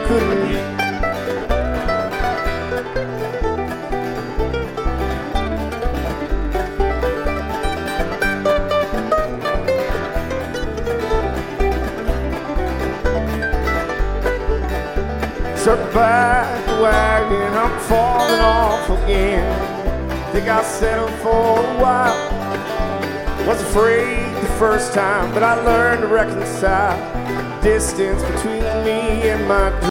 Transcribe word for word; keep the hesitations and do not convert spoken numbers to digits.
couldn't. Circle back the wagon, I'm falling off again. Think I'll settle for a while. Was afraid the first time, but I learned to reconcile the distance between me and my dreams.